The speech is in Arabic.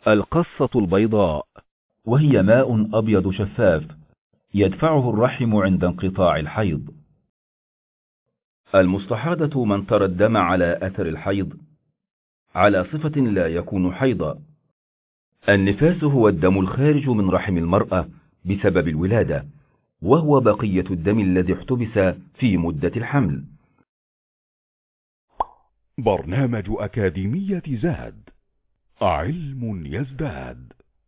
القصة البيضاء، وهي ماء أبيض شفاف يدفعه الرحم عند انقطاع الحيض. المستحاضة من ترى الدم على أثر الحيض على صفة لا يكون حيضا. النفاس هو الدم الخارج من رحم المرأة بسبب الولادة، وهو بقية الدم الذي احتبس في مدة الحمل. برنامج أكاديمية زاد، علم يزداد.